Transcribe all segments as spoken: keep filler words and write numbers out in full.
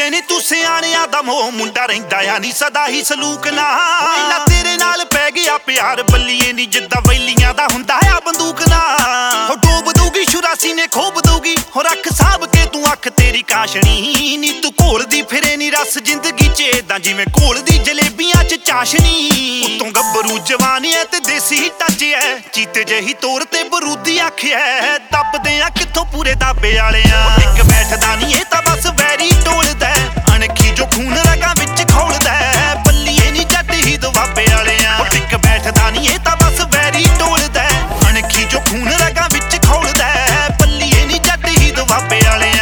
ਕਹਿੰਦੇ ਨੇ ਤੂੰ ਸਿਆਣਿਆਂ ਦਾ ਮੋਹ ਮੁੰਡਾ ਰਹਿੰਦਾ ਆ ਨੀ ਸਦਾ ਹੀ ਸਲੂਕ ਨਾ ਪਹਿਲਾਂ ਤੇਰੇ ਨਾਲ ਪੈ ਗਿਆ ਪਿਆਰ ਬੱਲੀਏ ਨੀ ਜਿੱਦਾਂ ਵੈਲੀਆਂ ਦਾ ਹੁੰਦਾ ਆ ਬੰਦੂਕ ਨਾ ਹੋ ਡੋਬ ਦੂਗੀ ਸ਼ੁਰਾਸੀ ਨੇ ਖੋਬ ਦੂਗੀ ਹੋ ਰੱਖ ਸਾਂਭ ਕੇ ਤੂੰ ਅੱਖ ਤੇਰੀ ਕਾਸ਼ਣੀ ਨੀ ਤੂੰ ਘੋਲਦੀ ਫਿਰੇ ਨੀ ਰਸ ਜ਼ਿੰਦਗੀ ਚ ਏਦਾਂ ਜਿਵੇਂ ਘੋਲਦੀ ਜਲੇਬੀਆਂ ਚ ਚਾਸ਼ਣੀ ਉਤੋਂ ਗੱਭਰੂ ਜਵਾਨੀ ਐ ਤੇ ਦੇਸੀ ਟੱਚ ਐ ਚੀਤੇ ਜਿਹੀ ਤੋਰ ਤੇ ਬਰੂਦੀ ਅੱਖ ਐ ਦੱਬਦੇ ਆ ਕਿੱਥੋਂ ਪੂਰੇ ਦਾਬੇ ਵਾਲਿਆਂ ਇੱਕ ਬੈਠਦਾ ਨੀ ਇਹ ਤਾਂ ਬਸ ਵੈਰੀ ਟੋਲਦਾ ਅਣਖੀ ਜੋ ਖੂਨ ਰਗਾਂ ਵਿੱਚ ਖੋਲਦਾ ਬੱਲੀਏ ਨੀ ਜੱਟ ਹੀ ਦੁਆਬੇ ਵਾਲਿਆਂ ਇੱਕ ਬੈਠਦਾ ਨੀ ਇਹ ਤਾਂ ਬਸ ਵੈਰੀ ਟੋਲਦਾ ਅਣਖੀ ਜੋ ਖੂਨ ਰਗਾਂ ਵਿੱਚ ਖੋਲਦਾ ਬੱਲੀਏ ਨੀ ਜੱਟ ਹੀ ਦੁਆਬੇ ਵਾਲਿਆਂ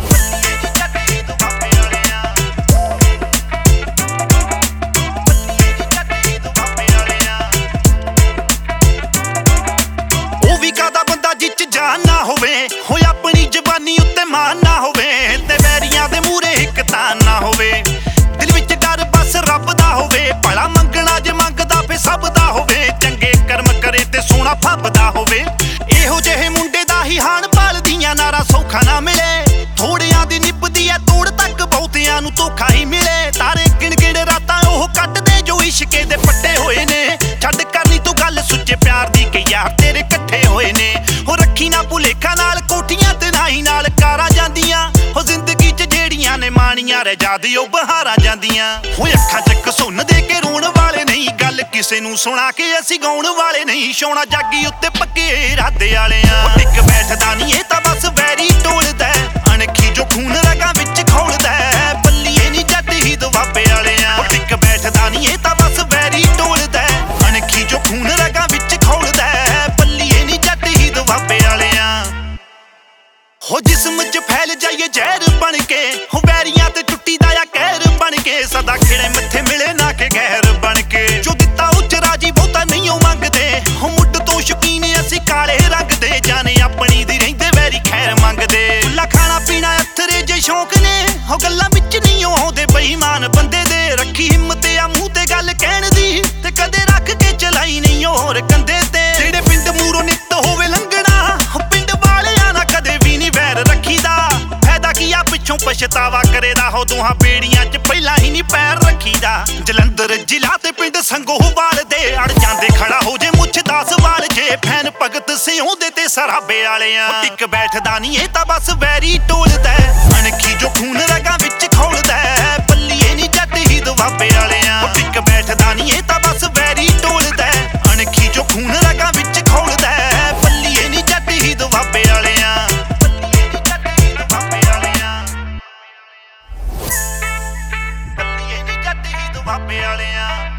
ਜਾਨ ਨਾ ਹੋਵੇ ਹੋਏ ਆਪਣੀ ਜ਼ਬਾਨੀ ਉੱਤੇ ਮਾਨ ਨਾ ਹੋਵੇ ਤੇ ਵੈਰੀਆਂ ਦੇ ਮੂਹਰੇ ਇੱਕ ਤਾਂ ਨਾ ਹੋਵੇ ਦਿਲ ਵਿੱਚ ਡਰ ਬਸ ਰੱਬ ਦਾ ਹੋਵੇ ਭਲਾ ਮੰਗਣਾ ਜੇ ਮੰਗਦਾ ਫੇ ਸਭ ਦਾ ਹੋਵੇ ਚੰਗੇ ਕਰਮ ਕਰੇ ਤੇ ਸੋਹਣਾ ਫੱਬਦਾ ਹੋਵੇ ਇਹੋ ਜਿਹੇ ਮੁੰਡੇ ਦਾ ਹੀ ਹਾਣ ਪਾਲਦੀਆਂ ਨਾਰਾ ਸੌਖਾ ਨਾ ਮਿਲੇ ਥੋੜਿਆਂ ਦੀ ਨਿਭਦੀ ਐ ਤੋੜ ਤੱਕ ਬਹੁਤਿਆਂ ਨੂੰ ਧੋਖਾ ਹੀ ਮਿਲੇ ਤਾਰੇ ਗਿਣ ਗਿਣ ਰਾਤਾਂ ਉਹ ਕੱਟਦੇ ਜੋ ਇਸ਼ਕੇ ਦੇ ਪੱਟੇ ਹੋਏ ਨੇ ਛੱਡ ਕਰਨੀ ਤੂੰ ਗੱਲ ਸੁੱਚੇ ਪਿਆਰ ਦੀ ਕਿ ਯਾਰ ਤੇਰੇ ਇਕੱਠੇ ਹੋਏ ਨੇ ਹੋ ਰੱਖੀ ਨਾ ਭੁਲੇਖਾ ਨਾਲ ਕੋਠੀਆਂ ਤੇ ਨਾਈ ਨਾਲ ਕਾਰਾਂ ਜਾਂਦੀਆਂ ਹੋ ਜ਼ਿੰਦਗੀ ਚ ਜਿਹੜੀਆਂ ਨੇ ਮਾਣੀਆਂ ਰਹਿ ਜਾਦੀ ਉਹ ਬਹਾਰਾਂ ਜਾਂਦੀਆਂ ਹੋ ਅੱਖਾਂ ਚ ਕਸੁੰਨ ਦੇ ਕੇ ਰੋਣ ਵਾਲੇ ਨਹੀਂ ਗੱਲ ਕਿਸੇ ਨੂੰ ਸੁਣਾ ਕੇ ਅਸੀਂ ਗਾਉਣ ਵਾਲੇ ਨਹੀਂ ਸ਼ੌਣਾ ਜਾਗੀ ਉੱਤੇ ਪੱਕੇ ਇਰਾਦੇ ਵਾਲਿਆਂ ਟਿਕ ਬੈਠਦਾ ਨਹੀਂ ਇਹ ਤਾਂ ਬਸ ਵੈਰੀ ਟੋਲਦਾ ਅਣਖੀ ਜੋ ਖੂਨ ਰਗਾਂ ਵਿੱਚ ਖੋਲਦਾ ਬੱਲੀਏ ਨੀ ਜੱਟ ਹੀ ਦੁਆਬੇ ਵਾਲਿਆਂ ਟਿਕ ਬੈਠਦਾ ਨਹੀਂ ਇਹ ਤਾਂ ਬਸ ਵੈਰੀ ਟੋਲਦਾ ਅਣਖੀ ਜੋ ਖੂਨ ਰਗਾਂ ਵਿੱਚ ਖੋਲਦਾ ਬੱਲੀਏ ਨੀ ਜੱਟ ਹੀ ਦੁਆਬੇ ਵਾਲਿਆਂ ਹੋ ਜਿਸਮ ਚ ਫੈਲ ਜਾਈਏ ਜ਼ਹਿਰ ਬਣ ਕੇ ਹੋ ਵੈਰੀਆਂ ਤੇ ਟੁੱਟੀ ਦਾ ਆ ਕਹਿਰ ਬਣ ਕੇ ਸਦਾ ਖਿੜੇ ਮੱਥੇ ਮਿਲੇ ਨਾ ਕਿ ਗਹਿਰ ਬਣ ਕੇ ਜੋ ਦਿੱਤਾ ਉੱਚ ਰਾਜੀ ਬਹੁਤਾ ਨਹੀਂ ਉਹ ਮੰਗਦੇ ਹੋ ਮੁੱਢ ਤੋਂ ਸ਼ੌਕੀਨ ਅਸੀਂ ਕਾਲੇ ਰੰਗ ਦੇ ਜਾਣੇ ਆਪਣੀ ਦੀ ਰਹਿੰਦੇ ਵੈਰੀ ਖੈਰ ਮੰਗਦੇ ਖੁੱਲਾ ਖਾਣਾ ਪੀਣਾ ਅਥਰੇ ਜੇ ਸ਼ੌਕ ਨੇ ਹੋ ਗੱਲਾਂ ਵਿੱਚ ਨਹੀਂ ਆਉਂਦੇ ਬੇਈਮਾਨ ਬੰਦੇ ਦੇ ਰੱਖੀ ਹਿੰਮਤ ਆ ਮੂੰਹ ਤੇ ਗੱਲ ਕਹਿਣ ਦੀ ਤੇ ਕਦੇ ਰੱਖ ਕੇ ਚਲਾਈ ਨਹੀਂ ਹੋਰ ਕੰਦੇ ਤੇ ਜਿਹੜੇ ਪਿੰਡ ਮੂਰੋਂ ਨਿੱਤ ਹੋਵੇ ਲੰਘਣਾ ਪਿੰਡ ਵਾਲਿਆਂ ਨਾ ਕਦੇ ਵੀ ਨਹੀਂ ਵੈਰ ਰੱਖੀਦਾ ਫਾਇਦਾ ਕੀ ਆ ਪਿੱਛੋਂ ਪਛਤਾਵਾ ਕਰੇਦਾ ਹੋ ਦੋਹਾਂ ਬੇੜੀਆਂ ਚ ਪਹਿਲਾਂ ਹੀ ਨਹੀਂ ਪੈਰ ਰੱਖੀਦਾ ਜਲੰਧਰ ਜ਼ਿਲ੍ਹਾ ਤੇ ਪਿੰਡ ਸੰਗੋਵਾਲ ਦੇ ਅੜ ਜਾਂਦੇ ਖੜਾ ਹੋ ਜੇ ਮੁੱਛ ਦਾ ਸਵਾਲ ਜੇ ਫੈਨ ਭਗਤ ਸਿਉਂਦੇ ਤੇ ਸਰਾਬੇ ਵਾਲਿਆਂ ਟਿਕ ਬੈਠਦਾ ਨਹੀਂ ਇਹ ਤਾਂ ਬਸ ਵੈਰੀ ਟੋਲਦਾ ਅਣਖੀ ਜੋ ਖੂਨ ਰਗਾਂ ਵਿੱਚ ਖੋਲਦਾ ਬੱਲੀਏ ਨੀ ਜੱਟ ਹੀ ਦੁਆਬੇ ਵਾਲਿਆਂ ਟਿਕ ਬੈਠਦਾ ਨਹੀਂ ਇਹ ਤਾਂ ਬਸ ਵੈਰੀ ਟੋਲਦਾ ਅਣਖੀ ਜੋ ਖੂਨ ਰਗਾਂ ਵਿੱਚ ਖੋਲਦਾ ਬੱਲੀਏ ਨੀ ਜੱਟ ਹੀ ਦੁਆਬੇ ਵਾਲਿਆਂ ਬੱਲੀਏ ਨੀ ਜੱਟ ਹੀ ਦੁਆਬੇ ਵਾਲਿਆਂ ਬੱਲੀਏ ਨੀ ਜੱਟ ਹੀ ਦੁਆਬੇ ਵਾਲਿਆਂ